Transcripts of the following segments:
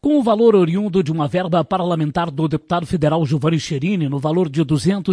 Com o valor oriundo de uma verba parlamentar do deputado federal Giovanni Cherini, no valor de R$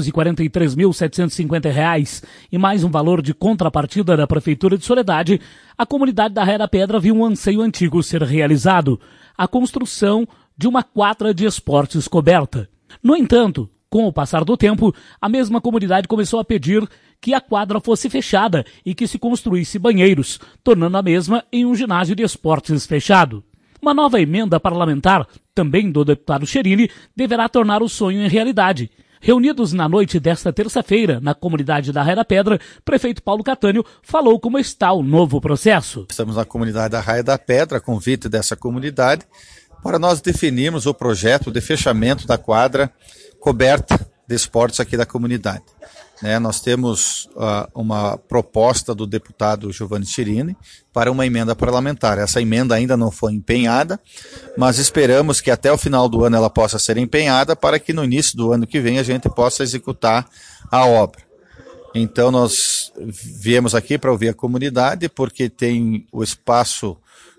243.750 e mais um valor de contrapartida da Prefeitura de Soledade, a comunidade da Raia da Pedra viu um anseio antigo ser realizado, a construção de uma quadra de esportes coberta. No entanto, com o passar do tempo, a mesma comunidade começou a pedir que a quadra fosse fechada e que se construísse banheiros, tornando a mesma em um ginásio de esportes fechado. Uma nova emenda parlamentar, também do deputado Cherini, deverá tornar o sonho em realidade. Reunidos na noite desta terça-feira, na comunidade da Raia da Pedra, prefeito Paulo Catânio falou como está o novo processo. Estamos na comunidade da Raia da Pedra, a convite dessa comunidade, para nós definirmos o projeto de fechamento da quadra coberta de esportes aqui da comunidade. Nós temos uma proposta do deputado Giovanni Cherini para uma emenda parlamentar. Essa emenda ainda não foi empenhada, mas esperamos que até o final do ano ela possa ser empenhada para que no início do ano que vem a gente possa executar a obra. Então nós viemos aqui para ouvir a comunidade porque tem o espaço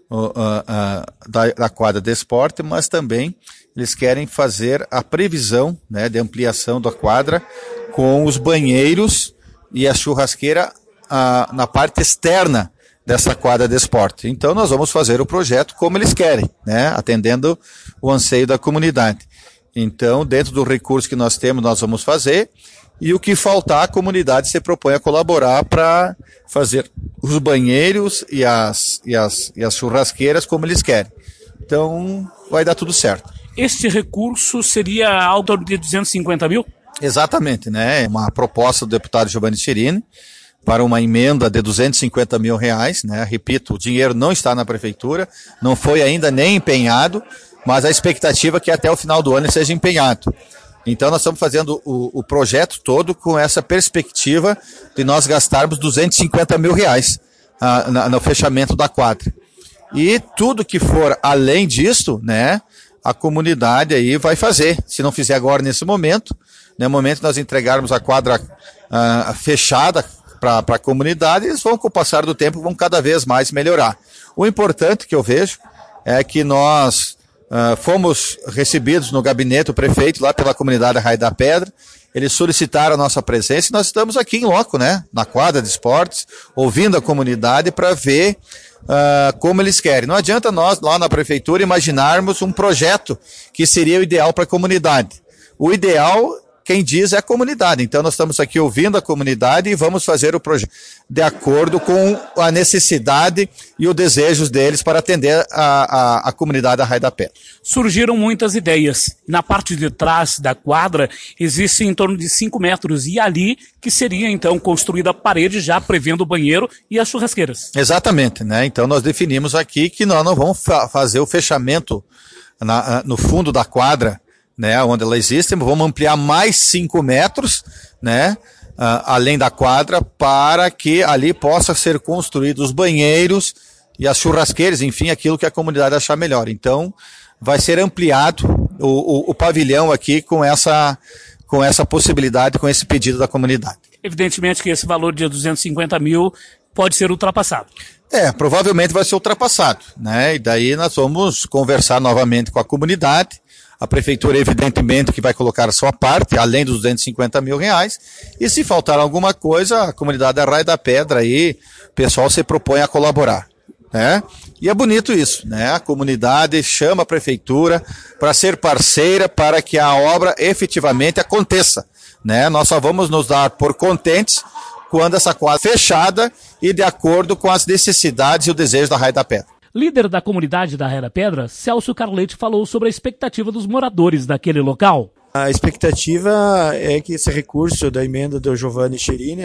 da quadra de esporte, mas também eles querem fazer a previsão, de ampliação da quadra com os banheiros e a churrasqueira na parte externa dessa quadra de esporte. Então nós vamos fazer o projeto como eles querem, atendendo o anseio da comunidade. Então, dentro do recurso que nós temos, nós vamos fazer, e o que faltar, a comunidade se propõe a colaborar para fazer os banheiros e as churrasqueiras como eles querem. Então, vai dar tudo certo. Este recurso seria ao torno de 250 mil? Exatamente, uma proposta do deputado Giovanni Cherini para uma emenda de R$250 mil, Repito, o dinheiro não está na prefeitura, não foi ainda nem empenhado, mas a expectativa é que até o final do ano ele seja empenhado. Então nós estamos fazendo o projeto todo com essa perspectiva de nós gastarmos R$250 mil no fechamento da quadra. E tudo que for além disso, a comunidade aí vai fazer. Se não fizer agora nesse momento, no momento que nós entregarmos a quadra fechada para a comunidade, eles vão, com o passar do tempo, vão cada vez mais melhorar. O importante que eu vejo é que nós fomos recebidos no gabinete do prefeito, lá pela comunidade da Raia da Pedra. Eles solicitaram a nossa presença e nós estamos aqui em loco, na quadra de esportes, ouvindo a comunidade para ver como eles querem. Não adianta nós, lá na prefeitura, imaginarmos um projeto que seria o ideal para a comunidade. O ideal, quem diz, é a comunidade. Então nós estamos aqui ouvindo a comunidade e vamos fazer o projeto de acordo com a necessidade e os desejos deles para atender a comunidade da Raia da Pedra. Surgiram muitas ideias. Na parte de trás da quadra existe em torno de 5 metros e ali que seria então construída a parede já prevendo o banheiro e as churrasqueiras. Exatamente, Então nós definimos aqui que nós não vamos fazer o fechamento no fundo da quadra, onde ela existe, vamos ampliar mais 5 metros, além da quadra, para que ali possa ser construídos os banheiros e as churrasqueiras, enfim, aquilo que a comunidade achar melhor. Então, vai ser ampliado o pavilhão aqui com essa possibilidade, com esse pedido da comunidade. Evidentemente que esse valor de 250 mil pode ser ultrapassado. Provavelmente vai ser ultrapassado, E daí nós vamos conversar novamente com a comunidade. A prefeitura, evidentemente, que vai colocar a sua parte, além dos R$250 mil, e se faltar alguma coisa, a comunidade da Raia da Pedra aí, o pessoal se propõe a colaborar, E é bonito isso, A comunidade chama a prefeitura para ser parceira para que a obra efetivamente aconteça, Nós só vamos nos dar por contentes quando essa quadra é fechada e de acordo com as necessidades e o desejo da Raia da Pedra. Líder da comunidade da Raia da Pedra, Celso Carletti, falou sobre a expectativa dos moradores daquele local. A expectativa é que esse recurso da emenda do Giovanni Cherini,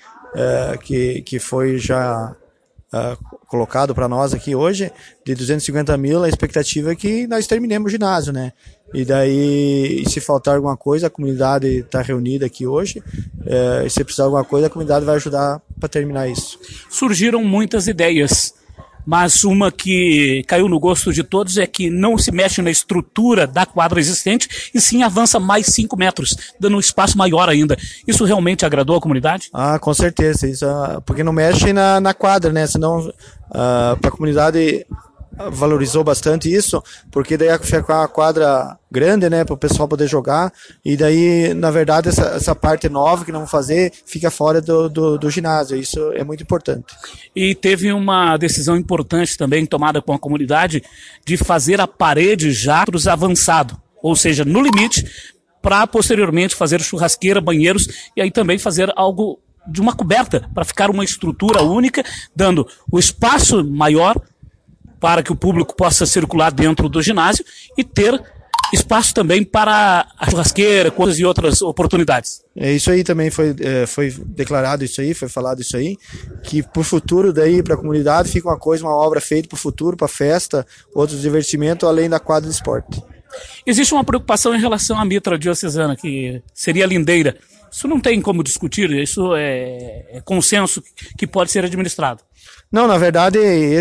que foi já colocado para nós aqui hoje, de 250 mil, a expectativa é que nós terminemos o ginásio, E daí, se faltar alguma coisa, a comunidade está reunida aqui hoje, e se precisar de alguma coisa, a comunidade vai ajudar para terminar isso. Surgiram muitas ideias, mas uma que caiu no gosto de todos é que não se mexe na estrutura da quadra existente e sim avança mais 5 metros, dando um espaço maior ainda. Isso realmente agradou a comunidade? Com certeza, isso, porque não mexe na quadra, Senão, para a comunidade valorizou bastante isso, porque daí fica uma quadra grande, né, para o pessoal poder jogar, e daí, na verdade, essa parte nova que não vão fazer fica fora do ginásio, isso é muito importante. E teve uma decisão importante também tomada com a comunidade de fazer a parede já avançado, ou seja, no limite, para posteriormente fazer churrasqueira, banheiros, e aí também fazer algo de uma coberta, para ficar uma estrutura única, dando o espaço maior para que o público possa circular dentro do ginásio e ter espaço também para a churrasqueira, coisas e outras oportunidades. Isso aí também foi declarado isso aí, foi falado isso aí, que por futuro daí para a comunidade fica uma obra feita para o futuro, para festa, outros divertimentos, além da quadra de esporte. Existe uma preocupação em relação à mitra diocesana, que seria a lindeira. Isso não tem como discutir, isso é consenso que pode ser administrado. Não, na verdade,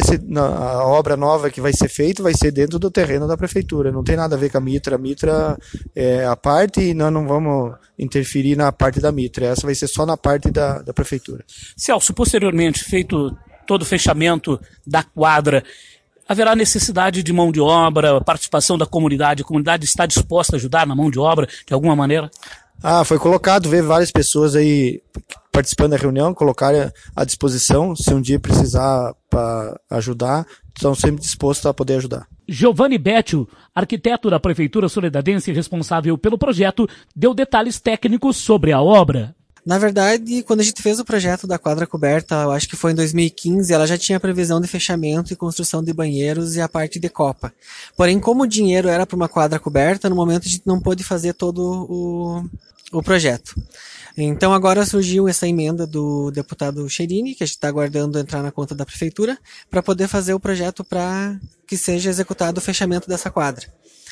a obra nova que vai ser feita vai ser dentro do terreno da prefeitura. Não tem nada a ver com a mitra. A mitra é a parte e nós não vamos interferir na parte da mitra. Essa vai ser só na parte da prefeitura. Celso, posteriormente, feito todo o fechamento da quadra, haverá necessidade de mão de obra, participação da comunidade? A comunidade está disposta a ajudar na mão de obra, de alguma maneira? Foi colocado, ver várias pessoas aí participando da reunião, colocar à disposição, se um dia precisar para ajudar, estão sempre dispostos a poder ajudar. Giovanni Bétio, arquiteto da Prefeitura Soledadense responsável pelo projeto, deu detalhes técnicos sobre a obra. Na verdade, quando a gente fez o projeto da quadra coberta, eu acho que foi em 2015, ela já tinha previsão de fechamento e construção de banheiros e a parte de copa. Porém, como o dinheiro era para uma quadra coberta, no momento a gente não pôde fazer todo o projeto. Então agora surgiu essa emenda do deputado Cherini, que a gente está aguardando entrar na conta da prefeitura, para poder fazer o projeto para que seja executado o fechamento dessa quadra.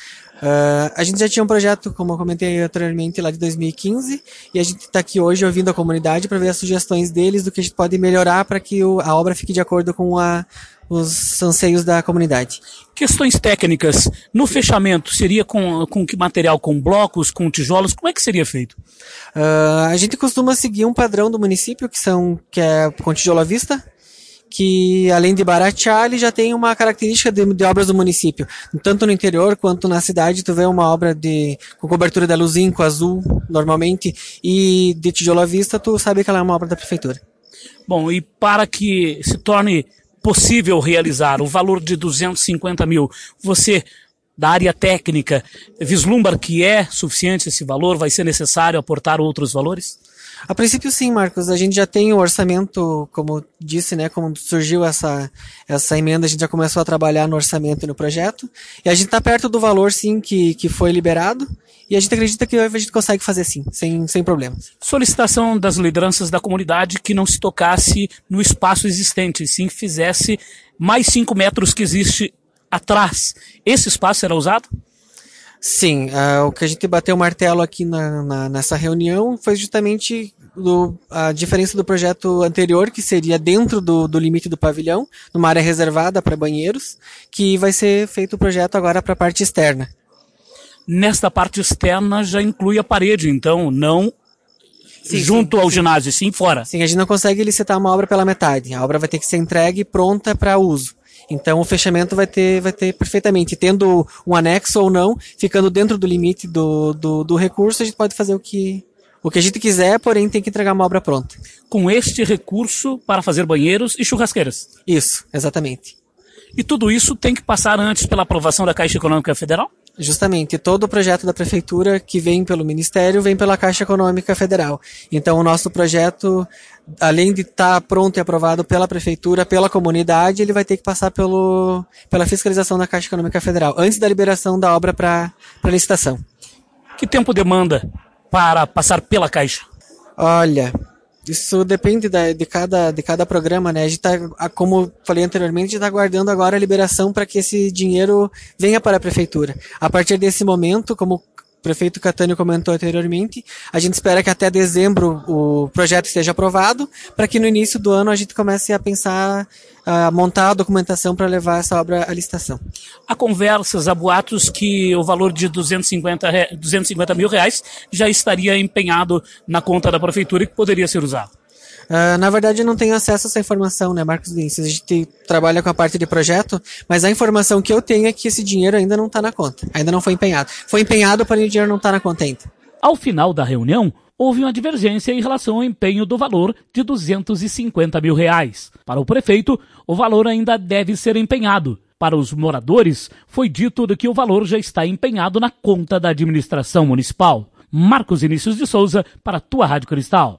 A gente já tinha um projeto, como eu comentei anteriormente, lá de 2015, e a gente está aqui hoje ouvindo a comunidade para ver as sugestões deles do que a gente pode melhorar para que a obra fique de acordo com os anseios da comunidade. Questões técnicas, no fechamento seria com que material? Com blocos, com tijolos? Como é que seria feito? A gente costuma seguir um padrão do município, que é com tijolo à vista, que além de baratear, ele já tem uma característica de obras do município. Tanto no interior quanto na cidade, tu vê uma obra com cobertura de aluzinco azul, normalmente, e de tijolo à vista, tu sabe que ela é uma obra da prefeitura. Bom, e para que se torne possível realizar o valor de 250 mil, você, da área técnica, vislumbra que é suficiente esse valor? Vai ser necessário aportar outros valores? A princípio sim, Marcos, a gente já tem o orçamento, como disse, né, como surgiu essa emenda, a gente já começou a trabalhar no orçamento e no projeto, e a gente está perto do valor sim que foi liberado, e a gente acredita que a gente consegue fazer sim, sem problemas. Solicitação das lideranças da comunidade que não se tocasse no espaço existente, sim fizesse mais 5 metros que existe atrás. Esse espaço será usado? Sim, o que a gente bateu o martelo aqui nessa reunião foi justamente a diferença do projeto anterior, que seria dentro do limite do pavilhão, numa área reservada para banheiros, que vai ser feito o projeto agora para a parte externa. Nesta parte externa já inclui a parede, então não junto ao ginásio, sim fora. Sim, a gente não consegue licitar uma obra pela metade, a obra vai ter que ser entregue pronta para uso. Então o fechamento vai ter perfeitamente, tendo um anexo ou não, ficando dentro do limite do recurso, a gente pode fazer o que a gente quiser, porém tem que entregar uma obra pronta. Com este recurso para fazer banheiros e churrasqueiras? Isso, exatamente. E tudo isso tem que passar antes pela aprovação da Caixa Econômica Federal? Justamente, todo o projeto da prefeitura que vem pelo Ministério vem pela Caixa Econômica Federal. Então o nosso projeto, além de estar pronto e aprovado pela prefeitura, pela comunidade, ele vai ter que passar pela fiscalização da Caixa Econômica Federal, antes da liberação da obra para licitação. Que tempo demanda para passar pela Caixa? Olha, isso depende de cada programa, né? A gente tá, como falei anteriormente, a gente está aguardando agora a liberação para que esse dinheiro venha para a prefeitura. A partir desse momento, como o prefeito Catânio comentou anteriormente, a gente espera que até dezembro o projeto esteja aprovado, para que no início do ano a gente comece a pensar, a montar a documentação para levar essa obra à licitação. Há conversas, há boatos que o valor de 250 mil reais já estaria empenhado na conta da prefeitura e que poderia ser usado. Na verdade, eu não tenho acesso a essa informação, né, Marcos Vinícius? A gente trabalha com a parte de projeto, mas a informação que eu tenho é que esse dinheiro ainda não está na conta, ainda não foi empenhado. Foi empenhado, porém o dinheiro não está na conta ainda. Ao final da reunião, houve uma divergência em relação ao empenho do valor de R$250 mil. Para o prefeito, o valor ainda deve ser empenhado. Para os moradores, foi dito que o valor já está empenhado na conta da administração municipal. Marcos Vinícius de Souza, para a tua Rádio Cristal.